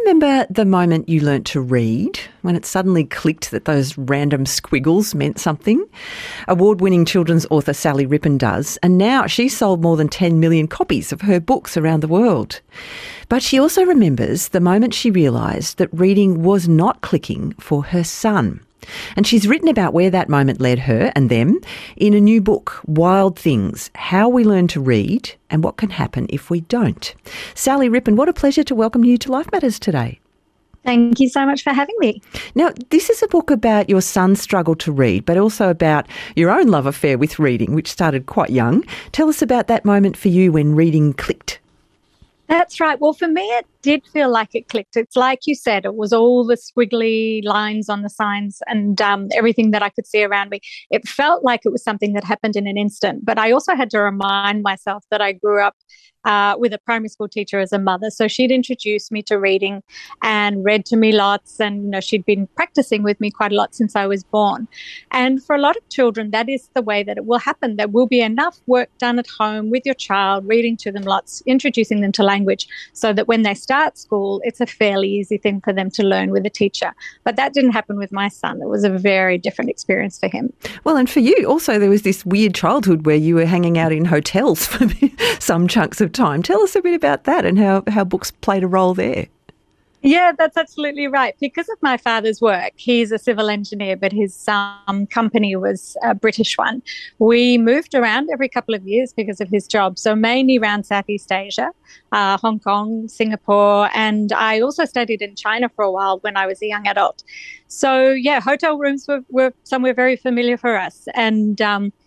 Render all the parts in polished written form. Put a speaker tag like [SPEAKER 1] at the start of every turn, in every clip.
[SPEAKER 1] remember the moment you learnt to read, when it suddenly clicked that those random squiggles meant something? Award-winning children's author Sally Rippon does, and now she's sold more than 10 million copies of her books around the world. But she also remembers the moment she realised that reading was not clicking for her son. And she's written about where that moment led her and them in a new book, Wild Things, How We Learn to Read and What Can Happen If We Don't. Sally Rippon, what a pleasure to welcome you to Life Matters today.
[SPEAKER 2] Thank you so much for having me.
[SPEAKER 1] Now, this is a book about your son's struggle to read, but also about your own love affair with reading, which started quite young. Tell us about that moment for you when reading clicked.
[SPEAKER 2] That's right. Well, for me, it did feel like it clicked. It's like you said, it was all the squiggly lines on the signs and everything that I could see around me. It felt like it was something that happened in an instant. But I also had to remind myself that I grew up with a primary school teacher as a mother. So she'd introduced me to reading and read to me lots. And, she'd been practicing with me quite a lot since I was born. And for a lot of children, that is the way that it will happen. There will be enough work done at home with your child, reading to them lots, introducing them to language, so that when they start school, it's a fairly easy thing for them to learn with a teacher. But that didn't happen with my son. It was a very different experience for him.
[SPEAKER 1] Well, and for you also, there was this weird childhood where you were hanging out in hotels for some chunks of time. Tell us a bit about that and how books played a role there.
[SPEAKER 2] Yeah, that's absolutely right. Because of my father's work, he's a civil engineer, but his company was a British one. We moved around every couple of years because of his job. So mainly around Southeast Asia, Hong Kong, Singapore, and I also studied in China for a while when I was a young adult. So yeah, hotel rooms were somewhere very familiar for us. And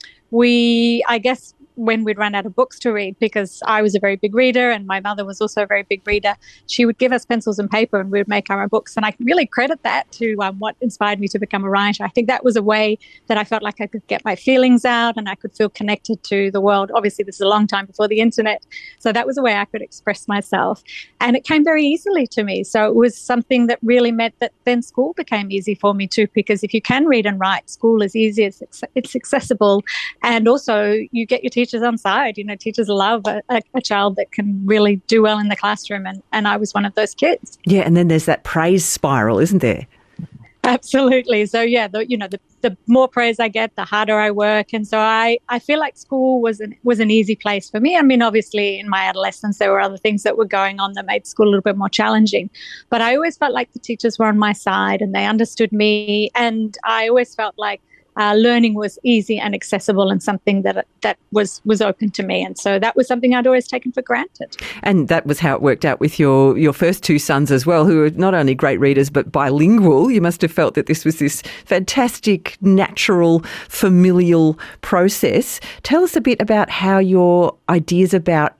[SPEAKER 2] I guess, when we'd run out of books to read, because I was a very big reader and my mother was also a very big reader, she would give us pencils and paper and we'd make our own books. And I really credit that to what inspired me to become a writer. I think that was a way that I felt like I could get my feelings out and I could feel connected to the world. Obviously, this is a long time before the internet. So that was a way I could express myself. And it came very easily to me. So it was something that really meant that then school became easy for me too, because if you can read and write, school is easy, it's accessible. And also you get your teachers on side. Teachers love a child that can really do well in the classroom, and I was one of those kids.
[SPEAKER 1] Yeah, and then there's that praise spiral, isn't there?
[SPEAKER 2] Absolutely. So yeah, the more praise I get, the harder I work, and so I feel like school was an easy place for me. I mean, obviously in my adolescence there were other things that were going on that made school a little bit more challenging, but I always felt like the teachers were on my side and they understood me, and I always felt like learning was easy and accessible and something that was open to me. And so that was something I'd always taken for granted. And
[SPEAKER 1] that was how it worked out with your first two sons as well, who are not only great readers but bilingual. You must have felt that this was this fantastic, natural, familial process. Tell us a bit about how your ideas about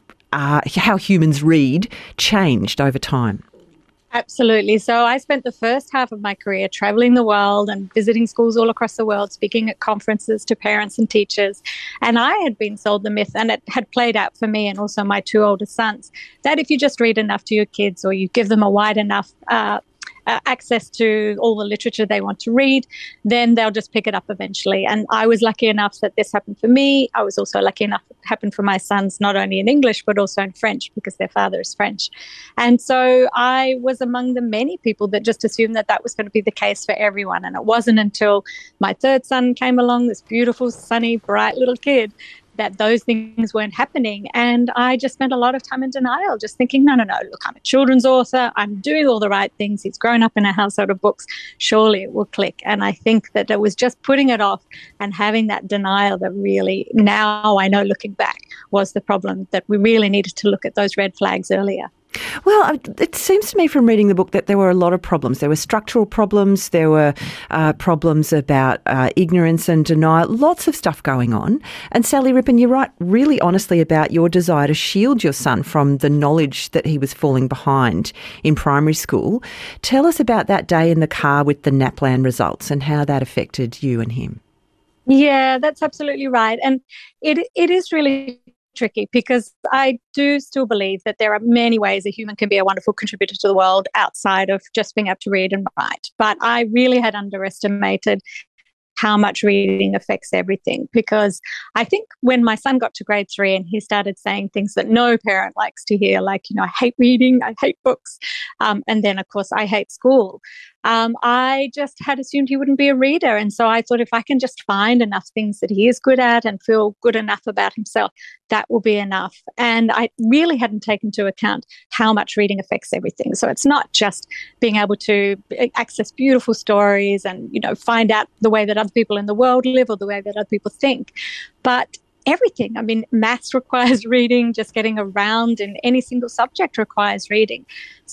[SPEAKER 1] how humans read changed over time.
[SPEAKER 2] Absolutely. So I spent the first half of my career traveling the world and visiting schools all across the world, speaking at conferences to parents and teachers. And I had been sold the myth, and it had played out for me and also my two older sons, that if you just read enough to your kids or you give them a wide enough access to all the literature they want to read, then they'll just pick it up eventually. And I was lucky enough that this happened for me. I was also lucky enough it happened for my sons, not only in English, but also in French, because their father is French. And so I was among the many people that just assumed that was going to be the case for everyone. And it wasn't until my third son came along, this beautiful, sunny, bright little kid, that those things weren't happening. And I just spent a lot of time in denial, just thinking, no, look, I'm a children's author. I'm doing all the right things. He's grown up in a household of books. Surely it will click. And I think that it was just putting it off and having that denial that really, now I know looking back, was the problem, that we really needed to look at those red flags earlier.
[SPEAKER 1] Well, it seems to me from reading the book that there were a lot of problems. There were structural problems, there were problems about ignorance and denial, lots of stuff going on. And Sally Rippon, you write really honestly about your desire to shield your son from the knowledge that he was falling behind in primary school. Tell us about that day in the car with the NAPLAN results and how that affected you and him.
[SPEAKER 2] Yeah, that's absolutely right. And it is really tricky, because I do still believe that there are many ways a human can be a wonderful contributor to the world outside of just being able to read and write. But I really had underestimated how much reading affects everything. Because I think when my son got to grade 3 and he started saying things that no parent likes to hear, like, I hate reading, I hate books, and then, of course, I hate school, I just had assumed he wouldn't be a reader. And so I thought, if I can just find enough things that he is good at and feel good enough about himself, that will be enough. And I really hadn't taken into account how much reading affects everything. So it's not just being able to access beautiful stories and, find out the way that other people in the world live or the way that other people think, but everything. I mean, maths requires reading, just getting around in any single subject requires reading.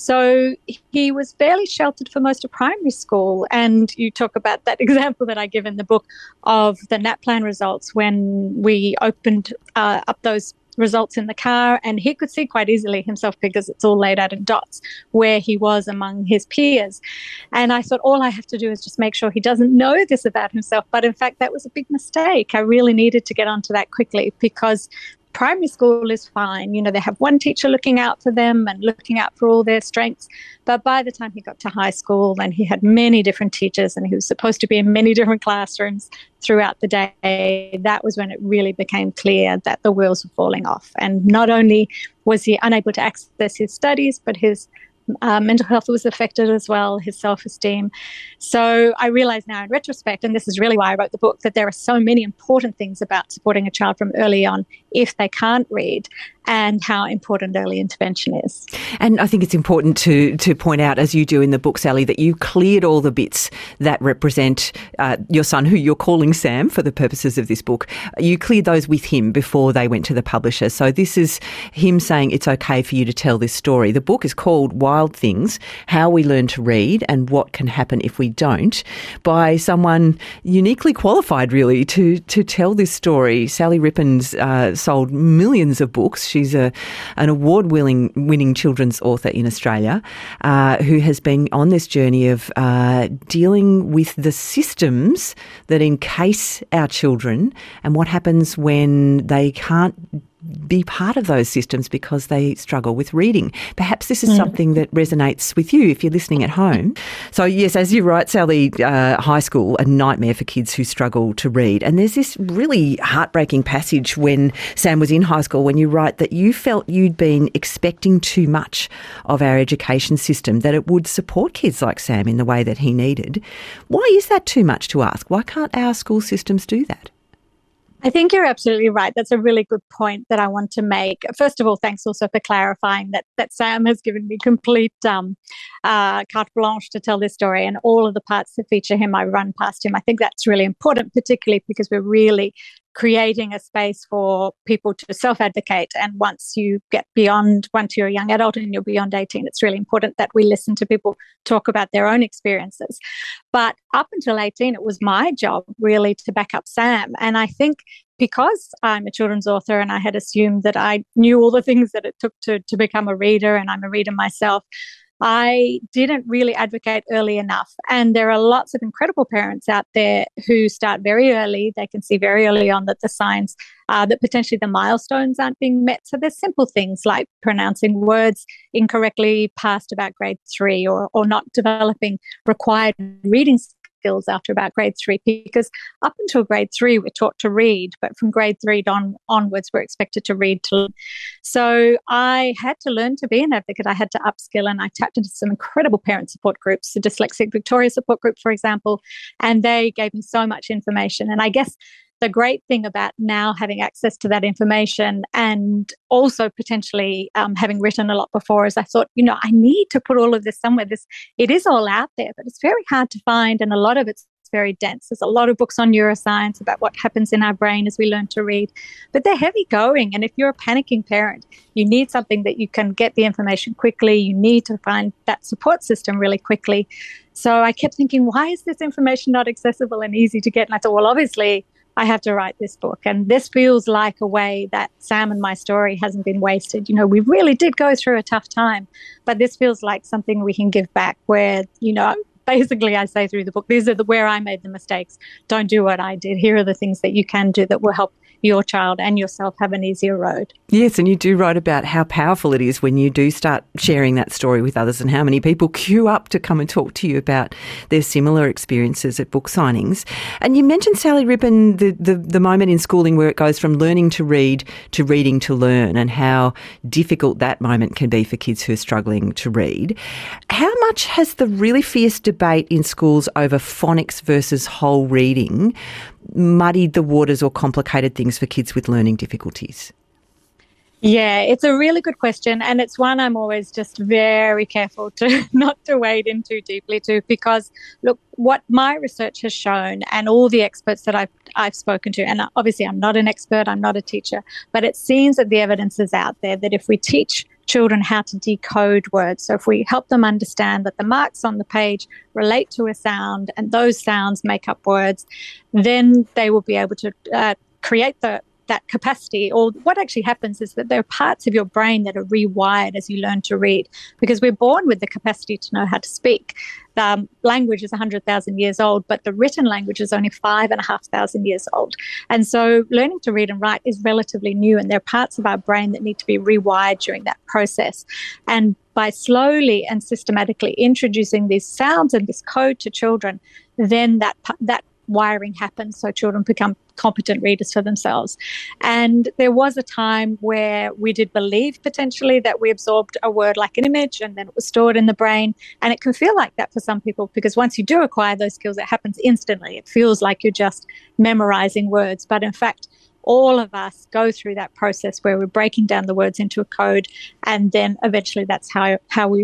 [SPEAKER 2] So he was fairly sheltered for most of primary school. And you talk about that example that I give in the book of the NAPLAN results when we opened up those results in the car, and he could see quite easily himself because it's all laid out in dots where he was among his peers. And I thought, all I have to do is just make sure he doesn't know this about himself. But in fact, that was a big mistake. I really needed to get onto that quickly, because primary school is fine. They have one teacher looking out for them and looking out for all their strengths. But by the time he got to high school, and he had many different teachers and he was supposed to be in many different classrooms throughout the day, that was when it really became clear that the wheels were falling off. And not only was he unable to access his studies, but his mental health was affected as well, his self-esteem. So I realize now in retrospect, and this is really why I wrote the book, that there are so many important things about supporting a child from early on if they can't read, and how important early intervention is.
[SPEAKER 1] And I think it's important to point out, as you do in the book, Sally, that you cleared all the bits that represent your son, who you're calling Sam for the purposes of this book. You cleared those with him before they went to the publisher. So this is him saying it's okay for you to tell this story. The book is called Wild Things: How We Learn to Read and What Can Happen If We Don't, by someone uniquely qualified, really, to tell this story. Sally Rippon's sold millions of books. She's an award-winning children's author in Australia who has been on this journey of dealing with the systems that encase our children and what happens when they can't be part of those systems because they struggle with reading. Perhaps this is something that resonates with you if you're listening at home. So yes, as you write, Sally, high school, a nightmare for kids who struggle to read. And there's this really heartbreaking passage when Sam was in high school, when you write that you felt you'd been expecting too much of our education system, that it would support kids like Sam in the way that he needed. Why is that too much to ask? Why can't our school systems do that?
[SPEAKER 2] I think you're absolutely right. That's a really good point that I want to make. First of all, thanks also for clarifying that Sam has given me complete carte blanche to tell this story, and all of the parts that feature him, I run past him. I think that's really important, particularly because we're really creating a space for people to self-advocate. And once you're a young adult and you're beyond 18, it's really important that we listen to people talk about their own experiences. But up until 18, it was my job really to back up Sam. And I think because I'm a children's author and I had assumed that I knew all the things that it took to become a reader, and I'm a reader myself, I didn't really advocate early enough. And there are lots of incredible parents out there who start very early. They can see very early on that the signs, that potentially the milestones aren't being met. So there's simple things like pronouncing words incorrectly past about grade 3, or not developing required reading skills after about grade 3, because up until grade 3 we're taught to read, but from grade 3 onwards we're expected to read to learn. So I had to learn to be an advocate. I had to upskill, and I tapped into some incredible parent support groups, the Dyslexic Victoria support group, for example, and they gave me so much information. And I guess the great thing about now having access to that information, and also potentially having written a lot before, is I thought, I need to put all of this somewhere. It is all out there, but it's very hard to find, and a lot of it's very dense. There's a lot of books on neuroscience about what happens in our brain as we learn to read, but they're heavy going. And if you're a panicking parent, you need something that you can get the information quickly. You need to find that support system really quickly. So I kept thinking, why is this information not accessible and easy to get? And I thought, well, obviously I have to write this book. And this feels like a way that Sam and my story hasn't been wasted. We really did go through a tough time, but this feels like something we can give back, where, basically I say through the book, these are where I made the mistakes. Don't do what I did. Here are the things that you can do that will help your child and yourself have an easier road.
[SPEAKER 1] Yes, and you do write about how powerful it is when you do start sharing that story with others and how many people queue up to come and talk to you about their similar experiences at book signings. And you mentioned, Sally Rippon, the moment in schooling where it goes from learning to read to reading to learn, and how difficult that moment can be for kids who are struggling to read. How much has the really fierce debate in schools over phonics versus whole reading muddied the waters or complicated things for kids with learning difficulties?
[SPEAKER 2] Yeah, it's a really good question, and it's one I'm always just very careful to not to wade in too deeply to, because look, what my research has shown and all the experts that I've spoken to, and obviously I'm not an expert, I'm not a teacher, but it seems that the evidence is out there that if we teach children how to decode words, so if we help them understand that the marks on the page relate to a sound and those sounds make up words, then they will be able to create that capacity. Or what actually happens is that there are parts of your brain that are rewired as you learn to read, because we're born with the capacity to know how to speak. The language is 100,000 years old, but the written language is only 5,500 years old. And so learning to read and write is relatively new, and there are parts of our brain that need to be rewired during that process. And by slowly and systematically introducing these sounds and this code to children, then that wiring happens so children become competent readers for themselves. And there was a time where we did believe potentially that we absorbed a word like an image and then it was stored in the brain. And it can feel like that for some people, because once you do acquire those skills, it happens instantly. It feels like you're just memorizing words. But in fact, all of us go through that process where we're breaking down the words into a code, and then eventually that's how we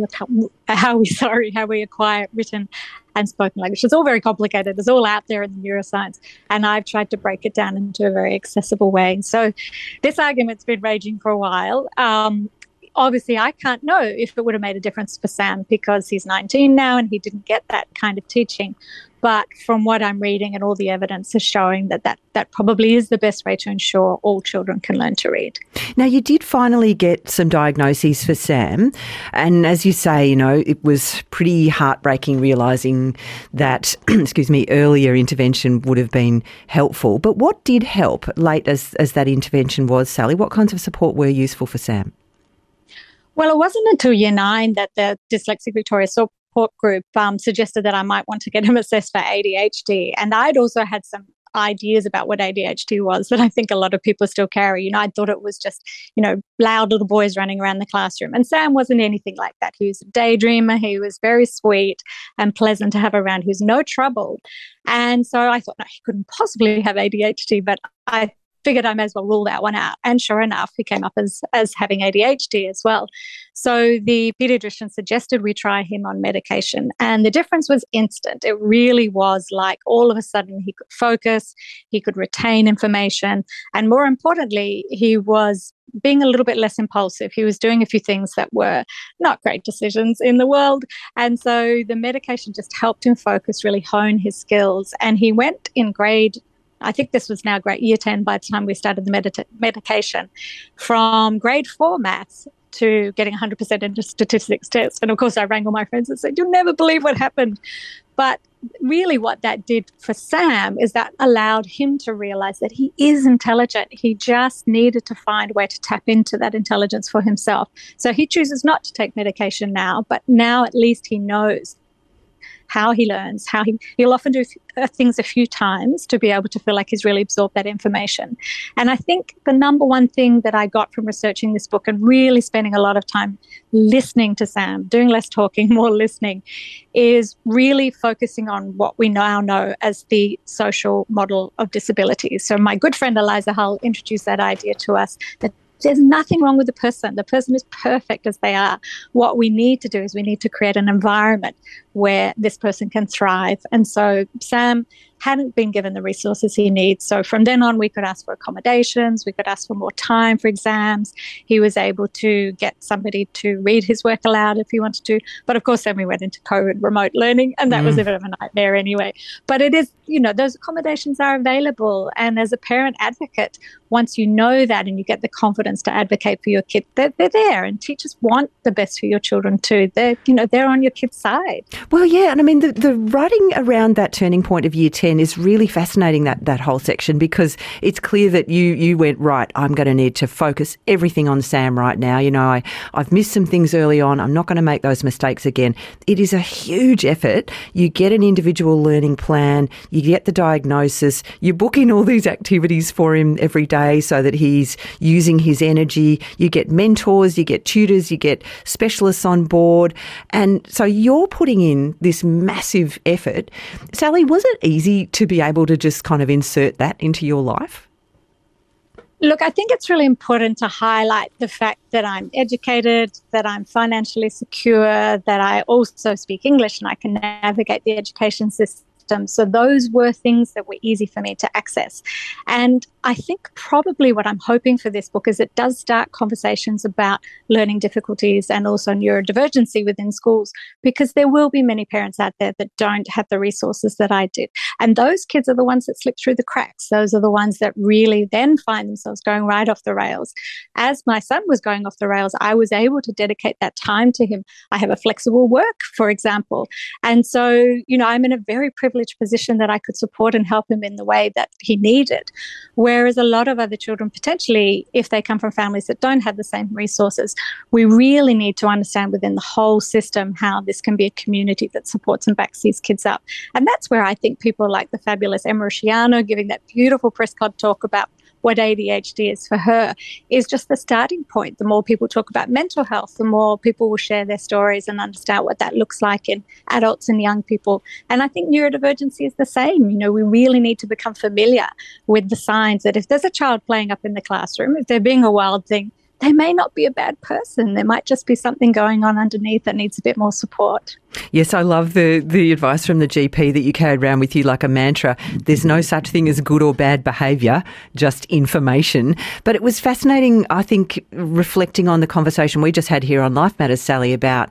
[SPEAKER 2] acquire written and spoken language. It's all very complicated. It's all out there in the neuroscience, and I've tried to break it down into a very accessible way. So this argument's been raging for a while. Obviously, I can't know if it would have made a difference for Sam because he's 19 now and he didn't get that kind of teaching. But from what I'm reading, and all the evidence is showing that probably is the best way to ensure all children can learn to read.
[SPEAKER 1] Now, you did finally get some diagnoses for Sam. And as you say, it was pretty heartbreaking realising that, earlier intervention would have been helpful. But what did help, late as that intervention was, Sally? What kinds of support were useful for Sam?
[SPEAKER 2] Well, it wasn't until year 9 that the Dyslexic Victoria support group suggested that I might want to get him assessed for ADHD. And I'd also had some ideas about what ADHD was that I think a lot of people still carry. I thought it was just, loud little boys running around the classroom. And Sam wasn't anything like that. He was a daydreamer. He was very sweet and pleasant to have around. He was no trouble. And so I thought, no, he couldn't possibly have ADHD, but I figured I may as well rule that one out. And sure enough, he came up as having ADHD as well. So the pediatrician suggested we try him on medication. And the difference was instant. It really was like all of a sudden he could focus, he could retain information. And more importantly, he was being a little bit less impulsive. He was doing a few things that were not great decisions in the world. And so the medication just helped him focus, really hone his skills. And he went in I think this was now year 10 by the time we started the medication, from grade 4 maths to getting 100% in the statistics test. And of course, I rang all my friends and said, you'll never believe what happened. But really what that did for Sam is that allowed him to realize that he is intelligent. He just needed to find a way to tap into that intelligence for himself. So he chooses not to take medication now, but now at least he knows how he learns, he'll often do things a few times to be able to feel like he's really absorbed that information. And I think the number one thing that I got from researching this book and really spending a lot of time listening to Sam, doing less talking, more listening, is really focusing on what we now know as the social model of disability. So my good friend Eliza Hull introduced that idea to us, that there's nothing wrong with the person. The person is perfect as they are. What we need to do is we need to create an environment where this person can thrive. And so Sam hadn't been given the resources he needs. So from then on, we could ask for accommodations. We could ask for more time for exams. He was able to get somebody to read his work aloud if he wanted to. But of course, then we went into COVID remote learning, and that was a bit of a nightmare anyway. But it is, those accommodations are available. And as a parent advocate, once you know that and you get the confidence to advocate for your kid, they're there, and teachers want the best for your children too. They're on your kid's side.
[SPEAKER 1] Well, yeah, and I mean the writing around that turning point of year 10 is really fascinating, that whole section, because it's clear that you went, right, I'm going to need to focus everything on Sam right now. I've missed some things early on. I'm not going to make those mistakes again. It is a huge effort. You get an individual learning plan, you get the diagnosis, you book in all these activities for him every day so that he's using his energy. You get mentors, you get tutors, you get specialists on board. And so you're putting in this massive effort. Sally, was it easy to be able to just kind of insert that into your life?
[SPEAKER 2] Look, I think it's really important to highlight the fact that I'm educated, that I'm financially secure, that I also speak English and I can navigate the education system. So those were things that were easy for me to access. And I think probably what I'm hoping for this book is it does start conversations about learning difficulties and also neurodivergency within schools, because there will be many parents out there that don't have the resources that I did. And those kids are the ones that slip through the cracks. Those are the ones that really then find themselves going right off the rails. As my son was going off the rails, I was able to dedicate that time to him. I have a flexible work, for example. And so, I'm in a very privileged position that I could support and help him in the way that he needed. Whereas a lot of other children, potentially, if they come from families that don't have the same resources, we really need to understand within the whole system how this can be a community that supports and backs these kids up. And that's where I think people like the fabulous Emma Rusciano giving that beautiful press club talk about what ADHD is for her is just the starting point. The more people talk about mental health, the more people will share their stories and understand what that looks like in adults and young people. And I think neurodivergency is the same. We really need to become familiar with the signs that if there's a child playing up in the classroom, if they're being a wild thing, they may not be a bad person. There might just be something going on underneath that needs a bit more support.
[SPEAKER 1] Yes, I love the advice from the GP that you carried around with you like a mantra. There's no such thing as good or bad behaviour, just information. But it was fascinating, I think, reflecting on the conversation we just had here on Life Matters, Sally, about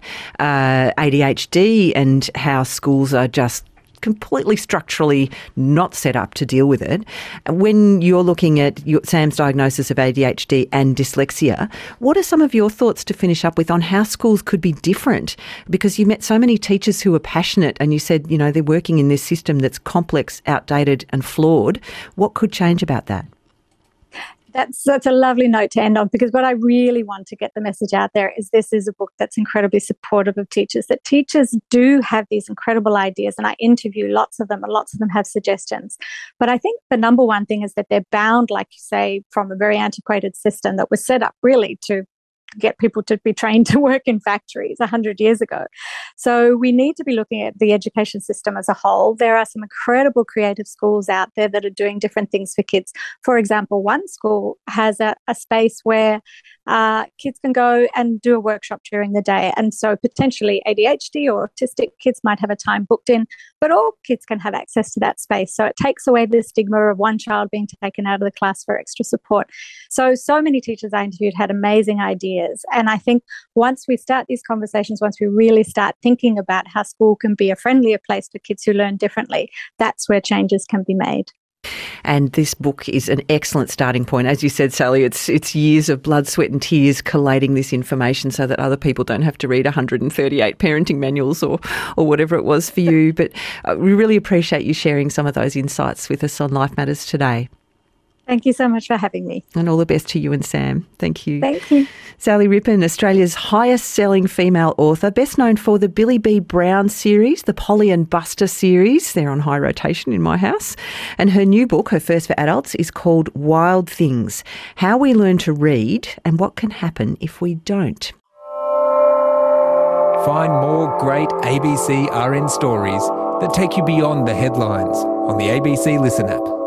[SPEAKER 1] ADHD and how schools are just completely structurally not set up to deal with it. When you're looking at Sam's diagnosis of ADHD and dyslexia, what are some of your thoughts to finish up with on how schools could be different? Because you met so many teachers who are passionate and you said, they're working in this system that's complex, outdated and flawed. What could change about that?
[SPEAKER 2] That's a lovely note to end on, because what I really want to get the message out there is this is a book that's incredibly supportive of teachers, that teachers do have these incredible ideas, and I interview lots of them and lots of them have suggestions. But I think the number one thing is that they're bound, like you say, from a very antiquated system that was set up really to get people to be trained to work in factories 100 years ago. So we need to be looking at the education system as a whole. There are some incredible creative schools out there that are doing different things for kids. For example, one school has a space where kids can go and do a workshop during the day. And so potentially ADHD or autistic kids might have a time booked in, but all kids can have access to that space. So it takes away the stigma of one child being taken out of the class for extra support. So many teachers I interviewed had amazing ideas. And I think once we start these conversations, once we really start thinking about how school can be a friendlier place for kids who learn differently, that's where changes can be made.
[SPEAKER 1] And this book is an excellent starting point. As you said, Sally, it's years of blood, sweat and tears collating this information so that other people don't have to read 138 parenting manuals or whatever it was for you. But we really appreciate you sharing some of those insights with us on Life Matters today.
[SPEAKER 2] Thank you so much for having me.
[SPEAKER 1] And all the best to you and Sam. Thank you.
[SPEAKER 2] Thank you.
[SPEAKER 1] Sally Rippon, Australia's highest-selling female author, best known for the Billy B. Brown series, the Polly and Buster series. They're on high rotation in my house. And her new book, her first for adults, is called Wild Things: How We Learn to Read and What Can Happen If We Don't.
[SPEAKER 3] Find more great ABC RN stories that take you beyond the headlines on the ABC Listen app.